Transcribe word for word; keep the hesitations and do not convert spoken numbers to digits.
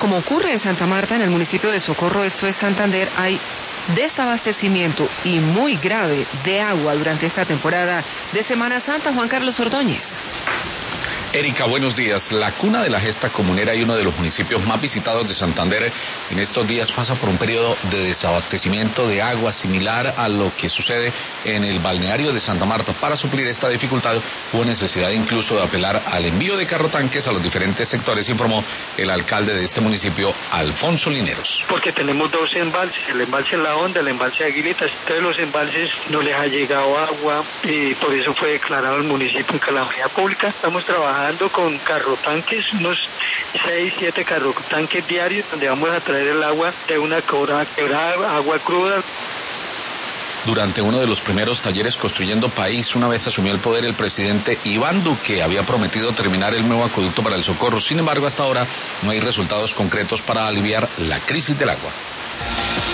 como ocurre en Santa Marta, en el municipio de Socorro, esto es Santander, hay desabastecimiento y muy grave de agua durante esta temporada de Semana Santa. Juan Carlos Ordóñez. Erika, buenos días. La cuna de la gesta comunera y uno de los municipios más visitados de Santander en estos días pasa por un periodo de desabastecimiento de agua similar a lo que sucede en el balneario de Santa Marta. Para suplir esta dificultad hubo necesidad incluso de apelar al envío de carrotanques a los diferentes sectores, informó el alcalde de este municipio, Alfonso Lineros. Porque tenemos dos embalses, el embalse La Honda, el embalse Aguilitas. Todos los embalses no les ha llegado agua y por eso fue declarado el municipio en calamidad pública. Estamos trabajando con carrotanques, unos seis, siete carrotanques diarios, donde vamos a traer el agua de una quebrada, quebrada agua cruda. Durante uno de los primeros talleres Construyendo País, una vez asumió el poder, el presidente Iván Duque había prometido terminar el nuevo acueducto para el Socorro. Sin embargo, hasta ahora no hay resultados concretos para aliviar la crisis del agua.